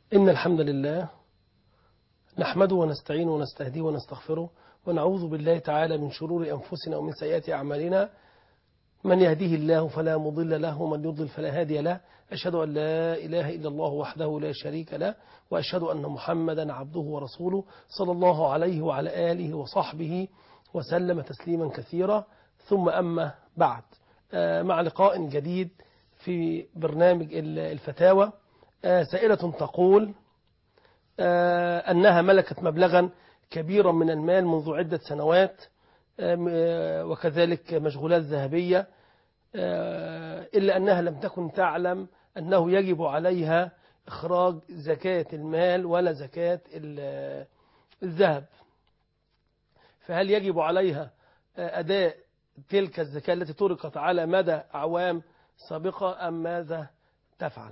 إن الحمد لله نحمده ونستعينه ونستهديه ونستغفره ونعوذ بالله تعالى من شرور أنفسنا ومن سيئات أعمالنا. من يهديه الله فلا مضل له ومن يضلل فلا هادي له. أشهد أن لا إله إلا الله وحده لا شريك له، وأشهد أن محمدا عبده ورسوله صلى الله عليه وعلى آله وصحبه وسلم تسليما كثيرا. ثم أما بعد، مع لقاء جديد في برنامج الفتاوى. سائلة تقول أنها ملكت مبلغا كبيرا من المال منذ عدة سنوات، وكذلك مشغولات ذهبية، إلا أنها لم تكن تعلم أنه يجب عليها إخراج زكاة المال ولا زكاة الذهب. فهل يجب عليها أداء تلك الزكاة التي تركت على مدى أعوام سابقة أم ماذا تفعل؟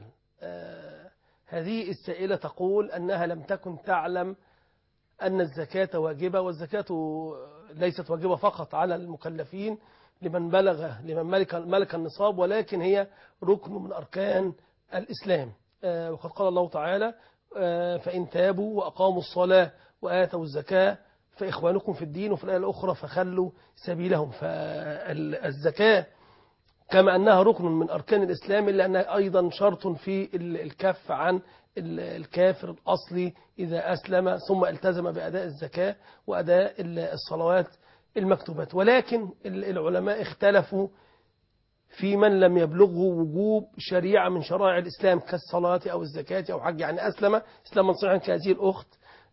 هذه السائلة تقول أنها لم تكن تعلم أن الزكاة واجبة، والزكاة ليست واجبة فقط على المكلفين لمن ملك النصاب، ولكن هي ركن من أركان الإسلام. وقد قال الله تعالى: فإن تابوا وأقاموا الصلاة وآتوا الزكاة فإخوانكم في الدين، وفي الآية الأخرى فخلوا سبيلهم. فالزكاة كما أنها ركن من أركان الإسلام، إلا أنها أيضا شرط في الكف عن الكافر الأصلي إذا أسلم ثم التزم بأداء الزكاة وأداء الصلوات المكتوبات. ولكن العلماء اختلفوا في من لم يبلغه وجوب شريعة من شرائع الإسلام كالصلاة أو الزكاة أو حج، يعني أسلم إسلاما صحيحا كهذه الأخت،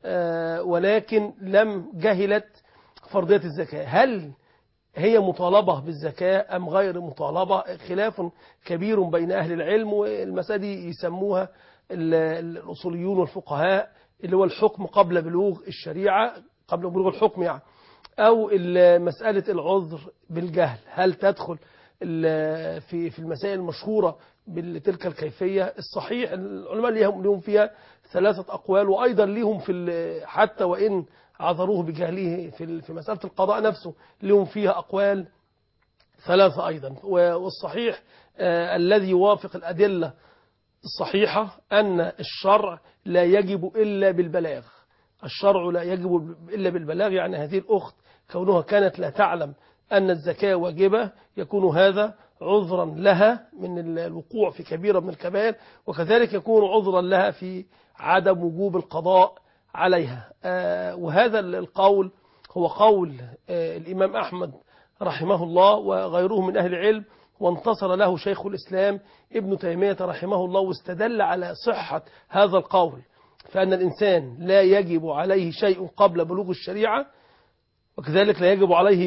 ولكن لم جهلت فرضية الزكاة. هل هي مطالبة بالزكاة أم غير مطالبة؟ خلاف كبير بين أهل العلم، والمسألة دي يسموها الأصوليون والفقهاء اللي هو الحكم قبل بلوغ الشريعة، قبل بلوغ الحكم يعني، أو مسألة العذر بالجهل. هل تدخل في المسائل المشهورة بتلك الكيفية؟ الصحيح العلماء لهم فيها ثلاثة أقوال، وأيضا لهم حتى وإن عذروه بجهله في مسألة القضاء نفسه لهم فيها أقوال ثلاثة أيضا. والصحيح الذي يوافق الأدلة الصحيحة أن الشرع لا يجب إلا بالبلاغ. الشرع لا يجب إلا بالبلاغ، يعني هذه الأخت كونها كانت لا تعلم أن الزكاة واجبة يكون هذا عذرا لها من الوقوع في كبيرة من الكبائر، وكذلك يكون عذرا لها في عدم وجوب القضاء عليها. وهذا القول هو قول الإمام أحمد رحمه الله وغيره من أهل العلم، وانتصر له شيخ الإسلام ابن تيمية رحمه الله، واستدل على صحة هذا القول، فأن الإنسان لا يجب عليه شيء قبل بلوغ الشريعة، وكذلك لا يجب عليه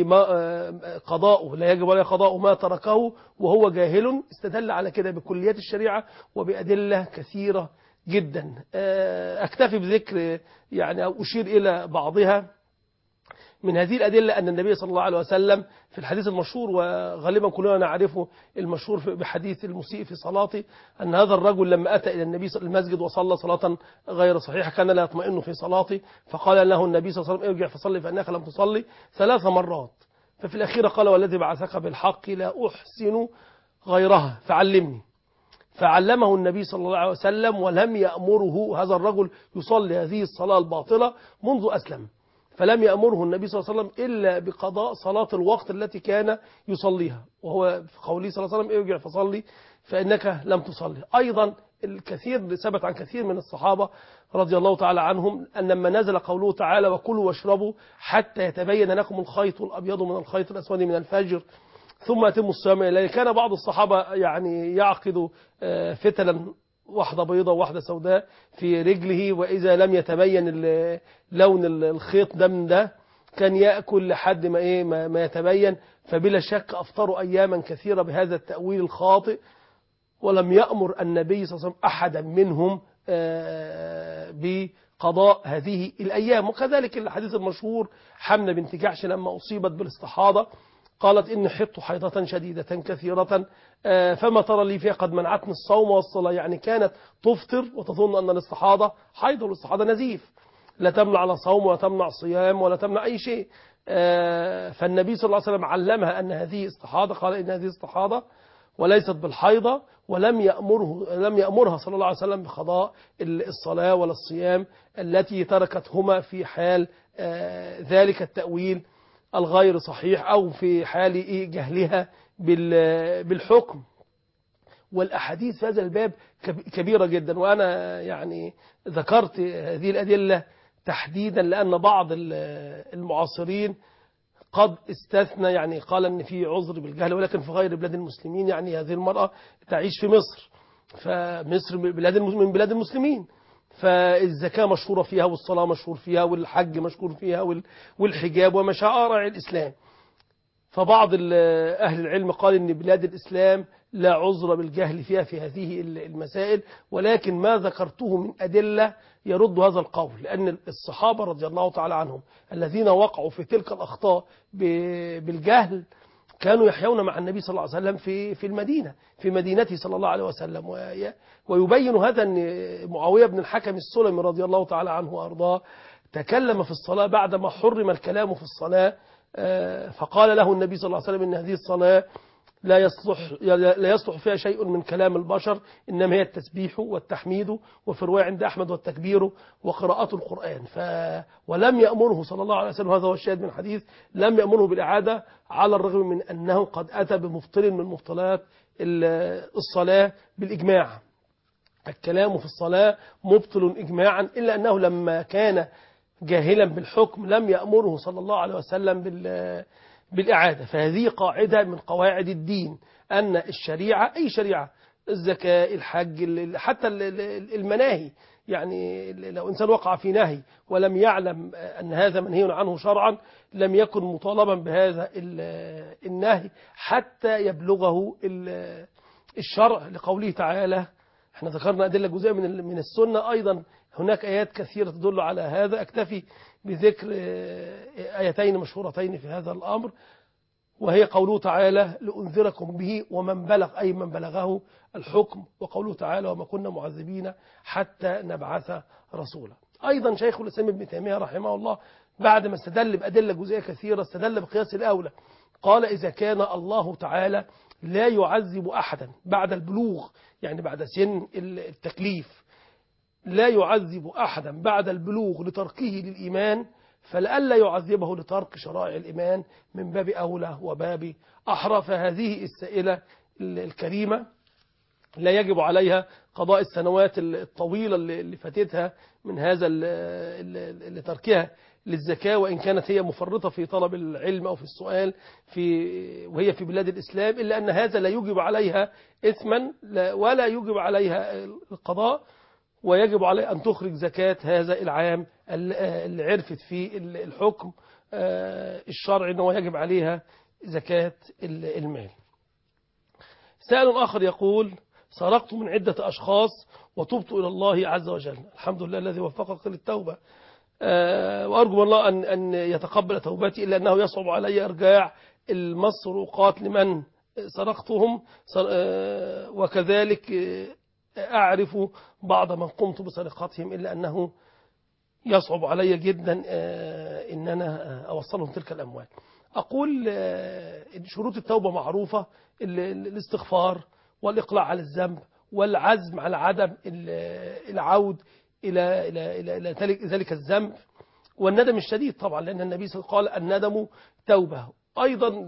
قضاء ما تركه وهو جاهل. استدل على كده بكليات الشريعة وبأدلة كثيرة جدا. أكتفي بذكر يعني أو أشير إلى بعضها. من هذه الأدلة أن النبي صلى الله عليه وسلم في الحديث المشهور، وغالبا كلنا نعرفه، المشهور بحديث المسيء في صلاته، أن هذا الرجل لما أتى إلى النبي المسجد وصلى صلاة غير صحيحة كان لا يطمئن في صلاته، فقال له النبي صلى الله عليه وسلم: ارجع فصلي فإنك لم تصلي 3 مرات. ففي الأخيرة قال: والذي بعثك بالحق لا أحسن غيرها فعلمني. فعلمه النبي صلى الله عليه وسلم، ولم يأمره هذا الرجل يصلي هذه الصلاة الباطلة منذ أسلم، فلم يأمره النبي صلى الله عليه وسلم إلا بقضاء صلاة الوقت التي كان يصليها، وهو في قوله صلى الله عليه وسلم: ارجع فصلي فإنك لم تصلي. أيضا الكثير ثبت عن كثير من الصحابة رضي الله تعالى عنهم أن لما نزل قوله تعالى: وكلوا واشربوا حتى يتبين لكم الخيط الأبيض من الخيط الأسود من الفجر ثم أتموا الصيام إلى الليل. كان بعض الصحابة يعني يعقد فتلا، واحدة بيضة وواحدة سوداء في رجله، وإذا لم يتبين لون الخيط ده من ده كان يأكل لحد ما يتبين. فبلا شك أفطروا أياما كثيرة بهذا التأويل الخاطئ، ولم يأمر النبي صلى الله عليه وسلم أحدا منهم بقضاء هذه الأيام. وكذلك الحديث المشهور حمنة بنت جحش لما أصيبت بالاستحاضة قالت: إن حطت حيضة شديدة كثيرة فما ترى لي فيها قد منعتني الصوم والصلاة. يعني كانت تفطر وتظن أن الاستحاضة حيض، والاستحاضة نزيف لا تمنع على صوم ولا تمنع صيام ولا تمنع أي شيء. فالنبي صلى الله عليه وسلم علمها أن هذه استحاضة، قال: إن هذه استحاضة، وليست بالحيضة، لم يأمرها صلى الله عليه وسلم بقضاء الصلاة ولا الصيام التي تركتهما في حال ذلك التأويل الغير صحيح أو في حال جهلها بالحكم. والأحاديث في هذا الباب كبيرة جدا، وأنا يعني ذكرت هذه الأدلة تحديدا لأن بعض المعاصرين قد استثنى، يعني قال أن في عذر بالجهل ولكن في غير بلاد المسلمين. يعني هذه المرأة تعيش في مصر، فمصر من بلاد المسلمين، فالزكاة مشهورة فيها والصلاة مشهور فيها والحج مشهور فيها والحجاب ومشاعر الإسلام. فبعض أهل العلم قال إن بلاد الإسلام لا عذر بالجهل فيها في هذه المسائل، ولكن ما ذكرته من أدلة يرد هذا القول، لأن الصحابة رضي الله تعالى عنهم الذين وقعوا في تلك الأخطاء بالجهل كانوا يحيون مع النبي صلى الله عليه وسلم في المدينة، في مدينته صلى الله عليه وسلم. ويبين هذا أن معاوية بن الحكم السلمي رضي الله تعالى عنه وأرضاه تكلم في الصلاة بعدما حرم الكلام في الصلاة، فقال له النبي صلى الله عليه وسلم إن هذه الصلاة لا يصلح فيها شيء من كلام البشر، إنما هي التسبيح والتحميد، وفي رواية عند أحمد والتكبير وقراءة القرآن. ولم يأمره صلى الله عليه وسلم، هذا هو الشاهد من الحديث، لم يأمره بالإعادة على الرغم من أنه قد أتى بمبطل من مبطلات الصلاة بالإجماع. الكلام في الصلاة مبطل إجماعا، إلا أنه لما كان جاهلا بالحكم لم يأمره صلى الله عليه وسلم بالإعادة. فهذه قاعدة من قواعد الدين، أن الشريعة أي شريعة، الزكاة، الحج، حتى المناهي، يعني لو إنسان وقع في نهي ولم يعلم أن هذا منهي عنه شرعا لم يكن مطالبا بهذا النهي حتى يبلغه الشرع، لقوله تعالى. احنا ذكرنا أدلة جزئية من السنة، أيضا هناك آيات كثيرة تدل على هذا. أكتفي بذكر آيتين مشهورتين في هذا الأمر، وهي قوله تعالى لأنذركم به ومن بلغ، أي من بلغه الحكم، وقوله تعالى وما كنا معذبين حتى نبعث رسولا. أيضا شيخ الإسلام ابن تيمية رحمه الله بعد ما استدل بأدلة جزئية كثيرة استدل بقياس الأولى، قال إذا كان الله تعالى لا يعذب أحدا بعد البلوغ، يعني بعد سن التكليف، لا يعذب أحدا بعد البلوغ لتركه للإيمان، فلئلا يعذبه لترك شرائع الإيمان من باب أولى وباب أحرى. فهذه السائلة الكريمة لا يجب عليها قضاء السنوات الطويلة اللي فاتتها من هذا لتركها للزكاة، وإن كانت هي مفرطة في طلب العلم أو في السؤال وهي في بلاد الإسلام، إلا أن هذا لا يجب عليها إثما ولا يجب عليها القضاء، ويجب عليها أن تخرج زكاة هذا العام اللي عرفت في الحكم الشرعي أنه يجب عليها زكاة المال. سائل آخر يقول سرقت من عدة أشخاص وتبت إلى الله عز وجل، الحمد لله الذي وفقك للتوبة، وأرجو الله أن يتقبل توبتي، إلا أنه يصعب علي إرجاع المسروقات لمن سرقتهم، وكذلك أعرف بعض من قمت بسرقتهم، إلا أنه يصعب علي جدا أن أنا أوصلهم تلك الأموال. أقول شروط التوبة معروفة، الاستغفار والإقلاع على الذنب والعزم على عدم العود إلى ذلك الذنب، والندم الشديد طبعا، لأن النبي صلى الله عليه وسلم قال الندم توبة. أيضا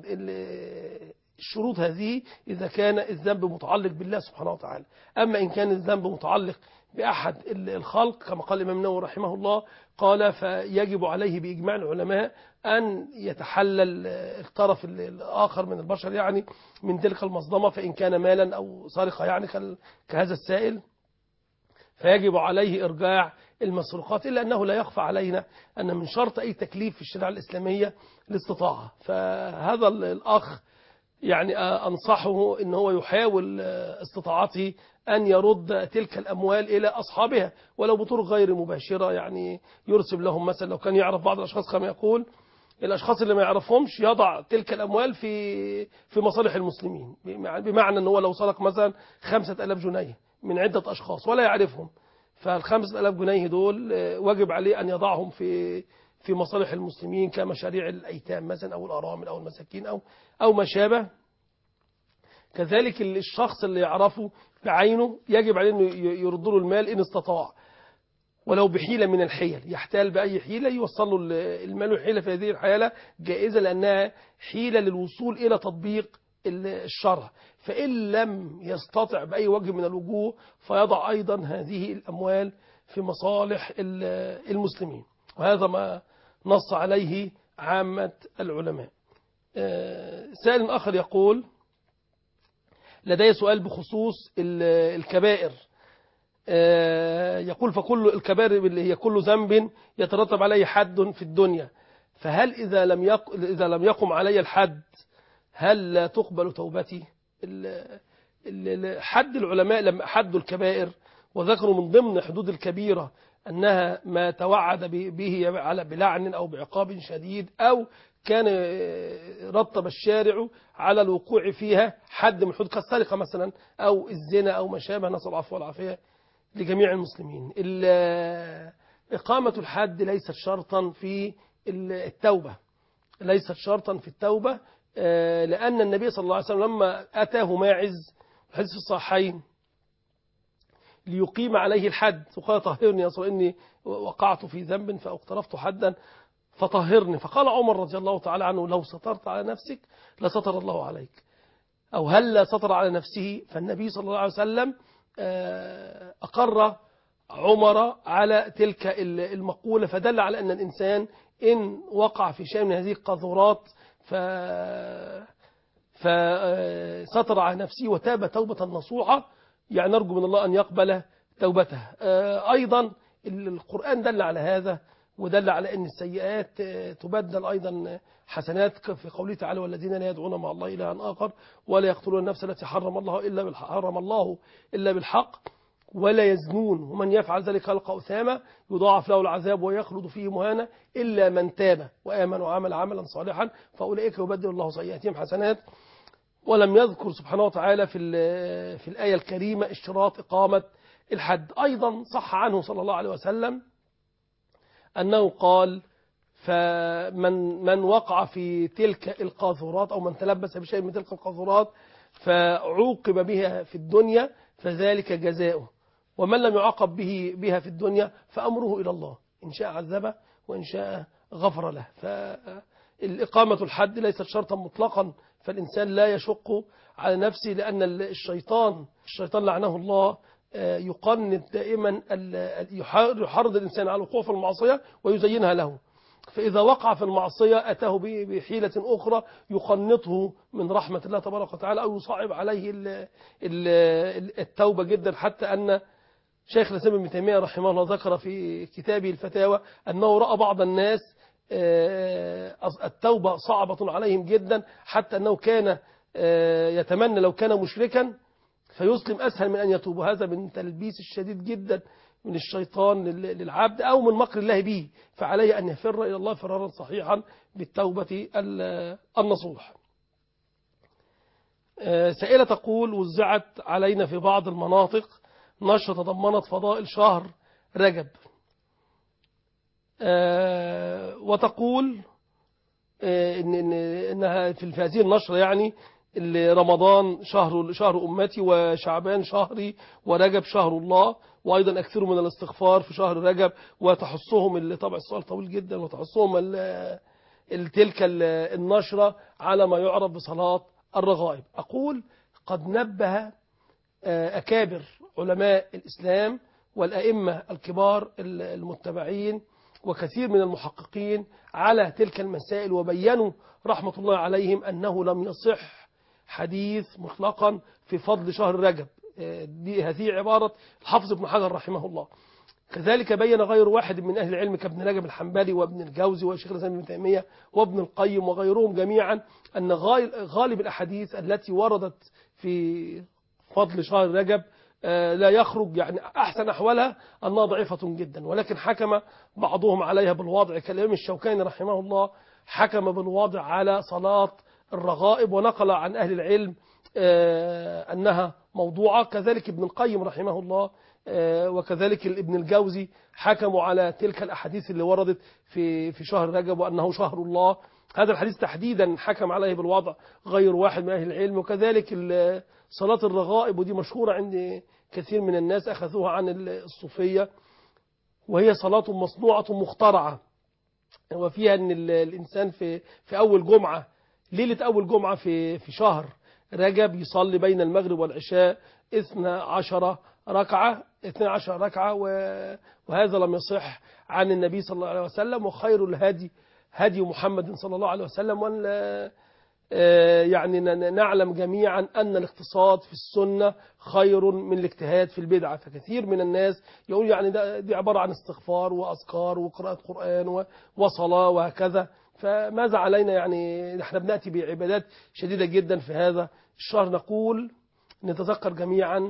الشروط هذه إذا كان الذنب متعلق بالله سبحانه وتعالى. أما إن كان الذنب متعلق بأحد الخلق كما قال الإمام النووي رحمه الله، قال فيجب عليه بإجماع العلماء أن يتحلل الطرف الآخر من البشر يعني من تلك المظلمة، فإن كان مالا أو سرقة يعني كهذا السائل، فيجب عليه إرجاع المسروقات، إلا أنه لا يخفى علينا أن من شرط أي تكليف في الشريعة الإسلامية الاستطاعة. فهذا الأخ يعني أنصحه أن هو يحاول استطاعته أن يرد تلك الأموال إلى أصحابها ولو بطرق غير مباشرة، يعني يرسل لهم مثلا لو كان يعرف بعض الأشخاص كما يقول الأشخاص اللي ما يعرفهمش يضع تلك الأموال في مصالح المسلمين، بمعنى أنه لو سرق مثلا 5000 جنيه من عدة أشخاص ولا يعرفهم، فال5000 جنيه دول واجب عليه أن يضعهم في مصالح المسلمين كمشاريع الأيتام مثلا أو الأرامل أو المساكين أو ما شابه. كذلك الشخص اللي يعرفه بعينه يجب عليه أنه يرد له المال إن استطاع، ولو بحيلة من الحيل، يحتال بأي حيلة يوصل له المال والحيلة في هذه الحالة جائزة، لأنها حيلة للوصول إلى تطبيق الشرع. فإن لم يستطع بأي وجه من الوجوه فيضع أيضا هذه الأموال في مصالح المسلمين، وهذا ما نص عليه عامة العلماء. سائل آخر يقول: لدي سؤال بخصوص الكبائر. يقول: فكل الكبائر اللي هي كل ذنب يترتب عليه حد في الدنيا، فهل إذا لم يقم علي الحد هل لا تقبل توبتي؟ حد العلماء لما حدوا الكبائر وذكروا من ضمن حدود الكبيرة أنها ما توعد به بلعن أو بعقاب شديد، أو كان رتب الشارع على الوقوع فيها حد من حدود كالسرقة مثلا أو الزنا أو ما شابه، نسأل العفو والعافية لجميع المسلمين. إقامة الحد ليست شرطا في التوبة، ليست شرطا في التوبة، لأن النبي صلى الله عليه وسلم لما أتاه ماعز الحديث في الصحيحين ليقيم عليه الحد وقال: طهرني يا رسول الله إني وقعت في ذنب فاقترفت حدا فطهرني. فقال عمر رضي الله تعالى عنه: لو سترت على نفسك لستر الله عليك، أو هل لا ستر على نفسه. فالنبي صلى الله عليه وسلم أقر عمر على تلك المقولة، فدل على أن الإنسان إن وقع في شيء من هذه القاذورات فستر على نفسه وتاب توبة نصوحة، يعني نرجو من الله أن يقبل توبته. أيضا القرآن دل على هذا، ودل على أن السيئات تبدل أيضا حسنات في قوله تعالى: والذين لا يدعون مع الله إلها آخر ولا يقتلون النفس التي حرم الله إلا بالحق ولا يزنون ومن يفعل ذلك يلقى أثاما يضاعف له العذاب ويخلد فيه مهانا إلا من تاب وآمن وعمل عملا صالحا فأولئك يبدل الله سيئاتهم حسنات. ولم يذكر سبحانه وتعالى في الآية الكريمة اشتراط إقامة الحد. أيضا صح عنه صلى الله عليه وسلم أنه قال: فمن وقع في تلك القاذورات أو من تلبس بشيء من تلك القاذورات فعوقب بها في الدنيا فذلك جزاؤه، ومن لم يعاقب بها في الدنيا فأمره إلى الله، إن شاء عذبه وإن شاء غفر له. فالإقامة الحد ليست شرطا مطلقا، فالإنسان لا يشق على نفسه، لأن الشيطان لعنه الله يقنط دائما، يحرض الإنسان على الوقوع في المعصية ويزينها له، فإذا وقع في المعصية أتاه بحيلة أخرى يقنطه من رحمة الله تبارك وتعالى أو يصعب عليه التوبة جدا، حتى أن شيخ الإسلام ابن تيمية رحمه الله ذكر في كتابه الفتاوى أنه رأى بعض الناس التوبة صعبة عليهم جدا، حتى أنه كان يتمنى لو كان مشركا فيسلم أسهل من أن يتوب. هذا من تلبيس الشديد جدا من الشيطان للعبد أو من مكر الله به، فعليه أن يفر إلى الله فرارا صحيحا بالتوبة النصوح. سائلة تقول: وزعت علينا في بعض المناطق نشرة تضمنت فضائل شهر رجب، وتقول إنها في هذه النشرة يعني رمضان شهر أمتي، وشعبان شهري، ورجب شهر الله، وأيضا أكثروا من الاستغفار في شهر رجب، وتحصهم اللي طبع السؤال طويل جدا، وتحصهم تلك النشرة على ما يعرف بصلاة الرغائب. أقول: قد نبه أكابر علماء الإسلام والأئمة الكبار المتبعين وكثير من المحققين على تلك المسائل، وبينوا رحمة الله عليهم أنه لم يصح حديث مطلقا في فضل شهر رجب. هذه عبارة الحافظ ابن حجر رحمه الله. كذلك بين غير واحد من أهل العلم كابن رجب الحنبلي وابن الجوزي وشيخ الإسلام ابن تيمية وابن القيم وغيرهم جميعا أن غالب الأحاديث التي وردت في فضل شهر رجب لا يخرج، يعني أحسن أحوالها أنها ضعيفة جدا، ولكن حكم بعضهم عليها بالوضع، كالإمام الشوكاني رحمه الله حكم بالوضع على صلاة الرغائب ونقل عن أهل العلم أنها موضوعة. كذلك ابن القيم رحمه الله وكذلك ابن الجوزي حكموا على تلك الأحاديث اللي وردت في شهر رجب وأنه شهر الله هذا الحديث تحديدا حكم عليه بالوضع غير واحد من أهل العلم. وكذلك صلاة الرغائب، ودي مشهورة عند كثير من الناس أخذوها عن الصوفية، وهي صلاة مصنوعة مخترعة، وفيها أن الإنسان في أول جمعة، ليلة أول جمعة في شهر رجب، يصلي بين المغرب والعشاء 12 ركعة، وهذا لم يصح عن النبي صلى الله عليه وسلم. وخير الهدي هدي محمد صلى الله عليه وسلم. يعني نعلم جميعا أن الاقتصاد في السنة خير من الاجتهاد في البدعة. فكثير من الناس يقول يعني دي عبارة عن استغفار وأذكار وقراءة قرآن وصلاة وهكذا. فماذا علينا؟ يعني نحن بنأتي بعبادات شديدة جدا في هذا الشهر. نقول نتذكر جميعا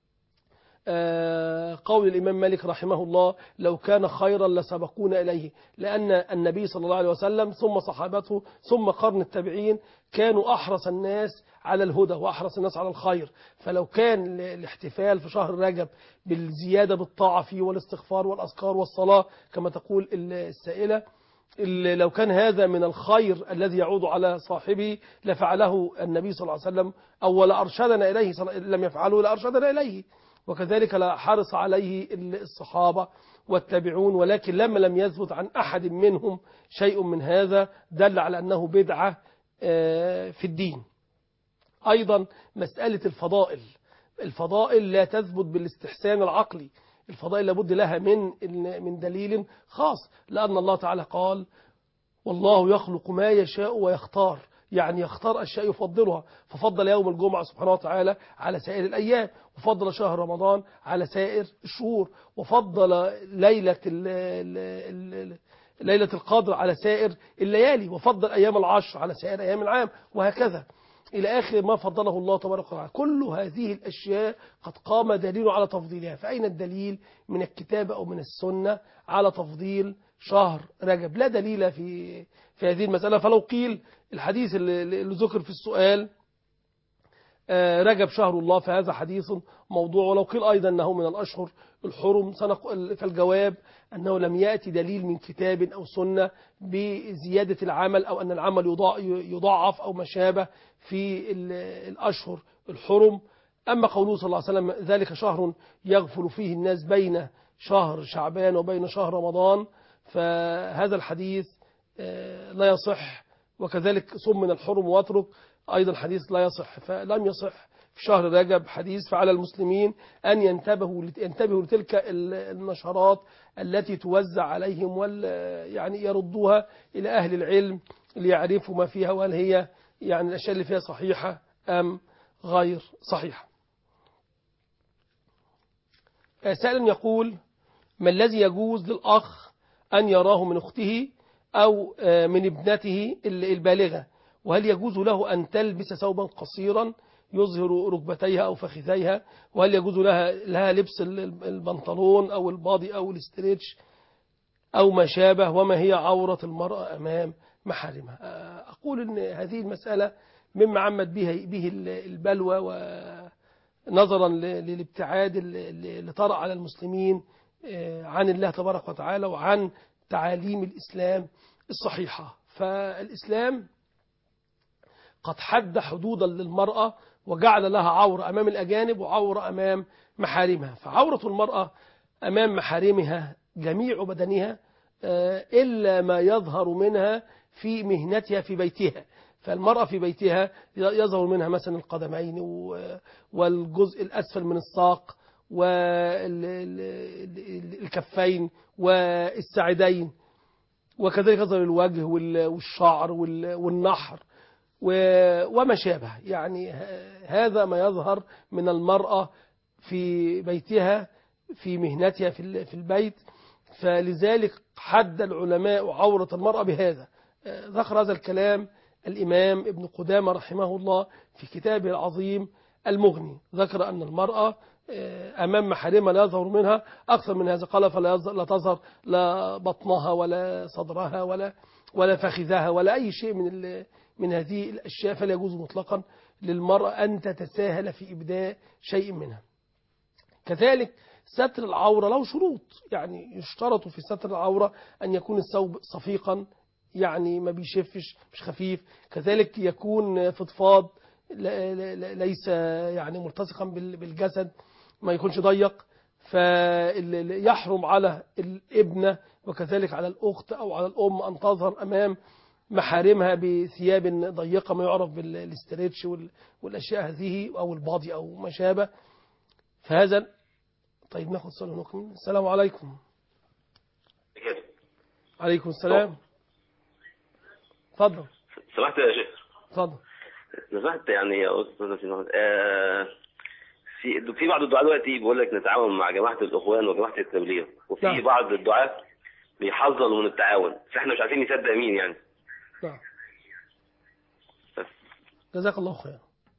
قول الإمام مالك رحمه الله: لو كان خيرا لسبقونا إليه، لأن النبي صلى الله عليه وسلم ثم صحابته ثم قرن التابعين كانوا أحرص الناس على الهدى وأحرص الناس على الخير. فلو كان الاحتفال في شهر رجب بالزيادة بالطاعة فيه والاستغفار والأذكار والصلاة كما تقول السائلة، لو كان هذا من الخير الذي يعود على صاحبه لفعله النبي صلى الله عليه وسلم، أو لأرشدنا إليه، لم يفعله لأرشدنا إليه. وكذلك لا حرص عليه الصحابة والتابعون، ولكن لما لم يثبت عن أحد منهم شيء من هذا دل على أنه بدعة في الدين. أيضا مسألة الفضائل لا تثبت بالاستحسان العقلي، الفضائل لابد لها من دليل خاص، لأن الله تعالى قال: والله يخلق ما يشاء ويختار، يعني يختار أشياء يفضلها، ففضل يوم الجمعة سبحانه وتعالى على سائر الأيام، وفضل شهر رمضان على سائر الشهور، وفضل ليلة القدر على سائر الليالي، وفضل أيام العشر على سائر أيام العام، وهكذا إلى آخر ما فضله الله تبارك وتعالى. كل هذه الأشياء قد قام دليل على تفضيلها. فأين الدليل من الكتاب أو من السنة على تفضيل شهر رجب؟ لا دليل في هذه المسألة. فلو قيل الحديث اللي ذكر في السؤال رجب شهر الله، فهذا حديث موضوع. ولو قيل أيضا أنه من الأشهر الحرم، فالجواب أنه لم يأتي دليل من كتاب أو سنة بزيادة العمل، أو أن العمل يضاعف أو ما شابه في الأشهر الحرم. أما قوله صلى الله عليه وسلم: ذلك شهر يغفل فيه الناس بين شهر شعبان وبين شهر رمضان، فهذا الحديث لا يصح. وكذلك صم من الحرم واترك، أيضا حديث لا يصح. فلم يصح في شهر رجب حديث. فعلى المسلمين أن ينتبهوا لتلك النشرات التي توزع عليهم، يعني يردوها إلى أهل العلم ليعرفوا ما فيها، وهل هي يعني الأشياء اللي فيها صحيحة أم غير صحيحة. سائل يقول: ما الذي يجوز للأخ أن يراه من أخته أو من ابنته البالغة؟ وهل يجوز له أن تلبس ثوبا قصيرا يظهر ركبتيها أو فخذيها؟ وهل يجوز لها لبس البنطلون أو الباضي أو الاستريتش أو ما شابه؟ وما هي عورة المرأة أمام محارمها؟ أقول أن هذه المسألة مما عمت به البلوى، ونظرا للابتعاد اللي طرأ على المسلمين عن الله تبارك وتعالى وعن تعاليم الإسلام الصحيحة. فالإسلام قد حد حدودا للمرأة وجعل لها عورة أمام الأجانب وعورة أمام محارمها. فعورة المرأة أمام محارمها جميع بدنها إلا ما يظهر منها في مهنتها في بيتها. فالمرأة في بيتها يظهر منها مثلا القدمين والجزء الأسفل من الساق والكفين والساعدين، وكذلك يظهر الوجه والشعر والنحر وما شابه. يعني هذا ما يظهر من المرأة في بيتها في مهنتها في البيت. فلذلك حد العلماء عورة المرأة بهذا. ذكر هذا الكلام الإمام ابن قدامة رحمه الله في كتابه العظيم المغني، ذكر أن المرأة أمام محارمها لا يظهر منها أكثر من هذا. قال: فلا تظهر لا بطنها ولا صدرها ولا فخذها ولا أي شيء من هذه الأشياء. فلا يجوز مطلقا للمرأة أن تتساهل في إبداء شيء منها. كذلك ستر العورة له شروط، يعني يشترط في ستر العورة أن يكون الثوب صفيقا يعني ما بيشفش، مش خفيف. كذلك يكون فضفاض، ليس يعني ملتصقا بالجسد، ما يكونش ضيق. فيحرم على الابنة وكذلك على الأخت أو على الأم أن تظهر أمام محارمها بثياب ضيقة، ما يعرف بالاستريتش والأشياء هذه، أو البادي أو ما شابه. فهذا. طيب ناخد سؤال ونكمل. السلام عليكم. عليكم السلام. اتفضل. سمحت يا شيخ. اتفضل. سمحت يعني يا استاذ في بعض الدعاة دلوقتي بيقول لك نتعاون مع جماعه الاخوان وجماعه التبليغ، وفي نعم. بعض الدعاة بيحذروا من التعاون، فاحنا مش عارفين نصدق مين يعني. نعم. جزاك الله خير.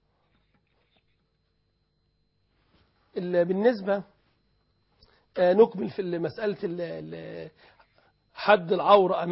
بالنسبة نكمل في مسألة حد العورة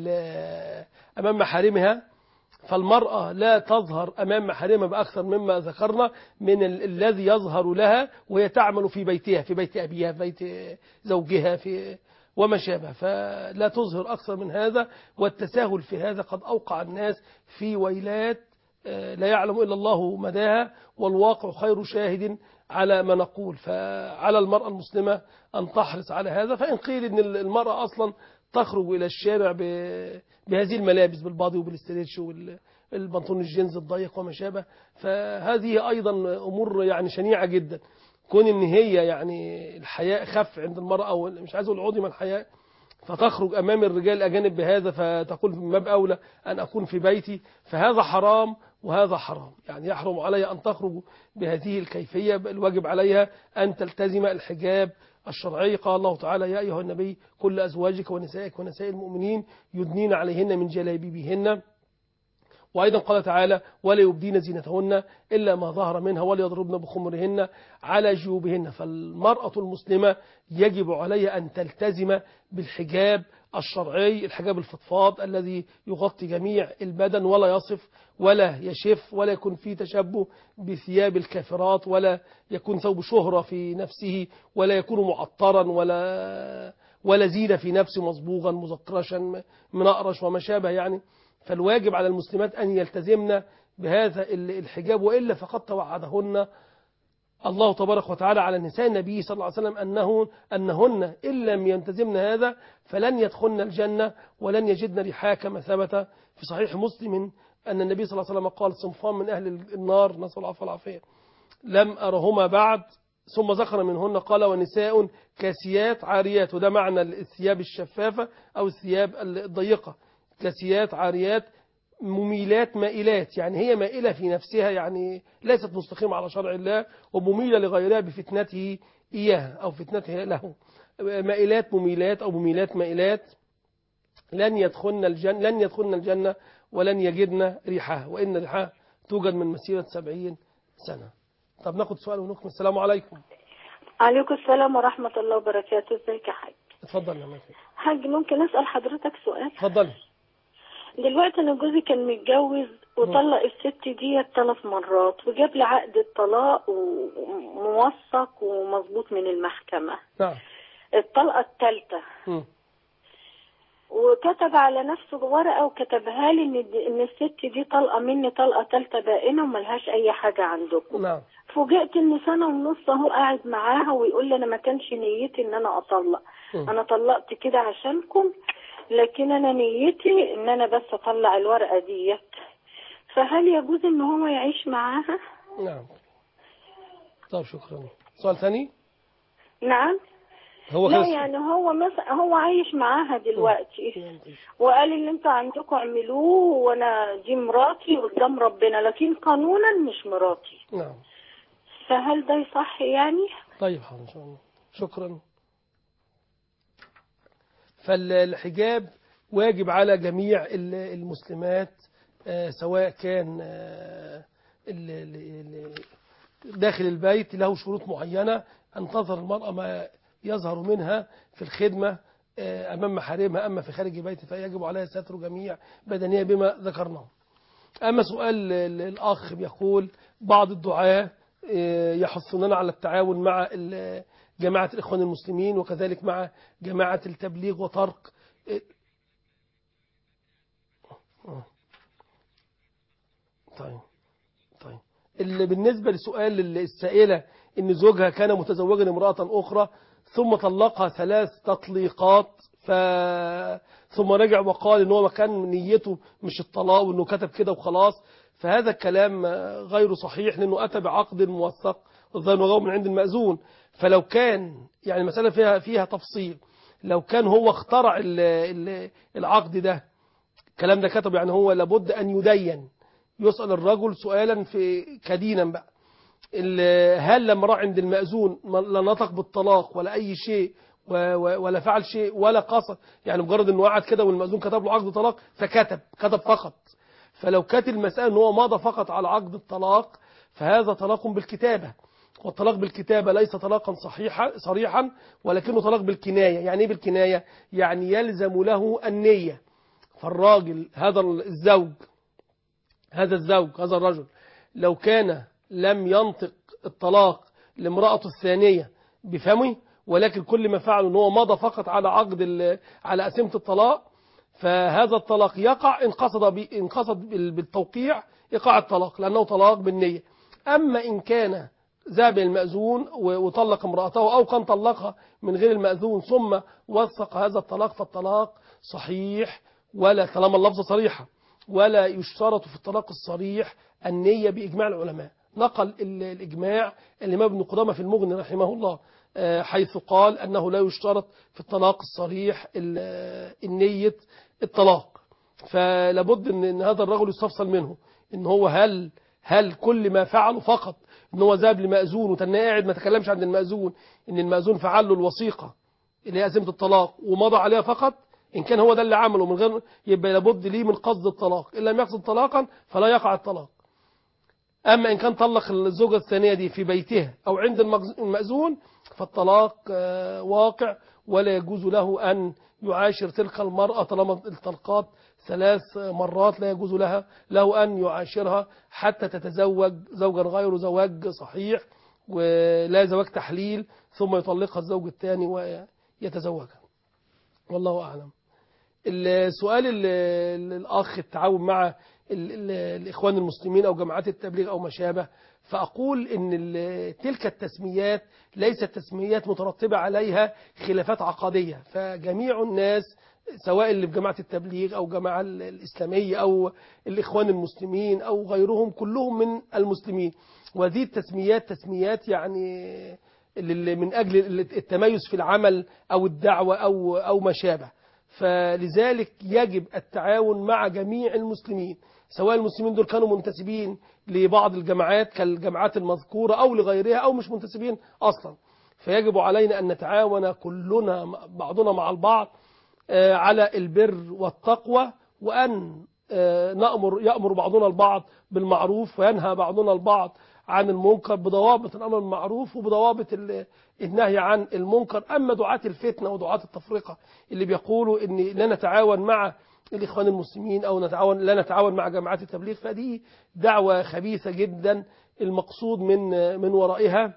أمام محارمها. فالمرأة لا تظهر أمام محارمها بأكثر مما ذكرنا من الذي يظهر لها وهي تعمل في بيتها، في بيت أبيها، في بيت زوجها، وما شابه. فلا تظهر أكثر من هذا. والتساهل في هذا قد أوقع الناس في ويلات لا يعلم إلا الله مداها، والواقع خير شاهد على ما نقول. فعلى المرأة المسلمة أن تحرص على هذا. فإن قيل إن المرأة أصلا تخرج إلى الشارع بهذه الملابس، بالبادي وبالاستريتش والبنطلون الجينز الضيق وما شابه، فهذه أيضا أمور يعني شنيعة جدا. كون إن هي يعني الحياء خف عند المرأة، أو مش عايز أقول عدم الحياء، فتخرج أمام الرجال الأجانب بهذا، فتقول من باب أولى أن أكون في بيتي. فهذا حرام وهذا حرام. يعني يحرم علي أن تخرج بهذه الكيفية. الواجب عليها أن تلتزم الحجاب الشرعي. قال الله تعالى: يا أيها النبي كل أزواجك ونسائك ونساء المؤمنين يدنين عليهن من جلابيبهن. وأيضا قال تعالى: ولا يبدين زينتهن إلا ما ظهر منها وليضربن بخمرهن على جيوبهن. فالمرأة المسلمة يجب عليها أن تلتزم بالحجاب الشرعي، الحجاب الفضفاض الذي يغطي جميع البدن ولا يصف ولا يشف ولا يكون فيه تشبه بثياب الكافرات، ولا يكون ثوب شهرة في نفسه، ولا يكون معطرا ولا زينة في نفسه، مصبوغا مزقرشا منقرش وما شابه يعني. فالواجب على المسلمات أن يلتزمن بهذا الحجاب، وإلا فقد توعدهن الله تبارك وتعالى على نساء النبي صلى الله عليه وسلم أنهن إن لم يلتزمن هذا فلن يدخلن الجنة ولن يجدن ريحها، كما ثبت في صحيح مسلم أن النبي صلى الله عليه وسلم قال: صنفان من أهل النار، نسأل الله العفو والعافية، لم أرهما بعد. ثم ذكر منهن قال: ونساء كاسيات عاريات. وده معنى الثياب الشفافة أو الثياب الضيقة. كاسيات عاريات مميلات مائلات، يعني هي مائلة في نفسها، يعني ليست مستقيمة على شرع الله، ومميلة لغيرها بفتنته إياها أو فتنته له. مائلات مميلات أو مميلات مائلات لن يدخلن الجنة ولن يجدن ريحها، وإن ريحها توجد من مسيرة 70 سنة. طب ناخد سؤال ونكمل. السلام عليكم. عليكم السلام ورحمة الله وبركاته. ازيك يا حاج؟ اتفضل يا حاج، ممكن أسأل حضرتك سؤال؟ اتفضل. دلوقتي أنا جوزي كان متجوز وطلق الست دي 3 مرات، وجاب لي عقد الطلاق وموثق ومظبوط من المحكمة. نعم. الطلقة الثالثة وكتب على نفسه ورقة وكتبها لي إن الست دي طلقة مني طلقة ثالثة بائنة وملهاش أي حاجة عندكم. نعم. فوجئت إن 1.5 سنة أهو قاعد معاها ويقول لي أنا ما كانش نيتي إن أنا أطلق، أنا طلقت كده عشانكم، لكن أنا نيتي إن أنا بس أطلع الورقة ديت. فهل يجوز إن هو يعيش معاها؟ نعم. طب شكرا. سؤال ثاني؟ نعم. لا يعني هو مثلا هو عايش معاها دلوقتي وقال اللي انتوا عندكم اعملوه وانا دي مراتي قدام ربنا، لكن قانونا مش مراتي. نعم. فهل ده يصح يعني؟ طيب حاضر ان شاء الله. شكرا. فالحجاب واجب على جميع المسلمات، سواء كان داخل البيت له شروط معينة، أن تظهر المرأة ما يظهر منها في الخدمة أمام محارمها. أما في خارج البيت فيجب عليها ستر جميع بدنية بما ذكرناه. أما سؤال الأخ بيقول: بعض الدعاة يحثوننا على التعاون مع جماعة الإخوان المسلمين وكذلك مع جماعة التبليغ وطرق طيب اللي بالنسبة لسؤال السائلة إن زوجها كان متزوجا امرأة أخرى ثم طلقها 3 تطليقات ثم رجع وقال إن هو ما كان نيته مش الطلاق وإنه كتب كده وخلاص، فهذا الكلام غير صحيح لأنه أتى بعقد موثق والظاهر وغيره من عند المأذون. فلو كان يعني المسألة فيها تفصيل، لو كان هو اخترع العقد ده الكلام ده كتب، يعني هو لابد أن يدين، يسأل الرجل سؤالا في كدينا بقى، هل لما راح عند المأذون لا نطق بالطلاق ولا أي شيء ولا فعل شيء ولا قصد، يعني مجرد انه قعد كده والمأذون كتب له عقد طلاق كتب فقط. فلو كانت المسألة ان هو مضى فقط على عقد الطلاق فهذا طلاق بالكتابة، والطلاق بالكتابة ليس طلاقا صريحا ولكنه طلاق بالكناية. يعني ايه بالكناية؟ يعني يلزم له النية. فالراجل هذا الرجل لو كان لم ينطق الطلاق لامرأته الثانية بفمه، ولكن كل ما فعله ان هو مضى فقط على على أسمة الطلاق، فهذا الطلاق يقع إن قصد بالتوقيع يقع الطلاق لأنه طلاق بالنية. أما إن كان ذهب المأذون وطلق امرأته أو كان طلقها من غير المأذون ثم وثق هذا الطلاق فالطلاق صحيح، ولا طالما اللفظ صريحة، ولا يشترط في الطلاق الصريح النية بإجماع العلماء. نقل الإجماع الإمام ابن قدامة في المغني رحمه الله حيث قال أنه لا يشترط في الطلاق الصريح النية الطلاق. فلابد أن هذا الرجل يستفصل منه إن هو هل كل ما فعله فقط إن هو ذهب لمأذون وتنى قاعد ما تكلمش عند المأذون إن المأذون فعل له الوثيقة اللي هي أزمة الطلاق ومضى عليها فقط، إن كان هو ده اللي عمله من غير يبقى لابد ليه من قصد الطلاق، إن لم يقصد طلاقا فلا يقع الطلاق. أما إن كان طلق الزوجة الثانية دي في بيتها أو عند المأذون فالطلاق واقع، ولا يجوز له أن يعاشر تلك المرأة طالما الطلقات 3 مرات، لا يجوز له أن يعاشرها حتى تتزوج زوجا غير زواج صحيح ولا زواج تحليل ثم يطلقها الزوج الثاني ويتزوجها. والله أعلم. السؤال الأخ التعاون مع الإخوان المسلمين أو جماعات التبليغ أو ما شابه، فأقول إن تلك التسميات ليست تسميات مترتبة عليها خلافات عقدية، فجميع الناس سواء اللي في جماعة التبليغ أو جماعة الإسلامية أو الإخوان المسلمين أو غيرهم كلهم من المسلمين، وهذه التسميات تسميات يعني من أجل التميز في العمل أو الدعوة أو ما شابه. فلذلك يجب التعاون مع جميع المسلمين سواء المسلمين دول كانوا منتسبين لبعض الجماعات كالجماعات المذكورة أو لغيرها أو مش منتسبين أصلا، فيجب علينا أن نتعاون كلنا بعضنا مع البعض على البر والتقوى، وأن يأمر بعضنا البعض بالمعروف وينهى بعضنا البعض عن المنكر بضوابط الأمر بالمعروف وبضوابط النهي عن المنكر. أما دعاة الفتنة ودعاة التفرقة اللي بيقولوا إن لا نتعاون مع الإخوان المسلمين أو لا نتعاون مع جماعات التبليغ، فدي دعوة خبيثة جدا المقصود من ورائها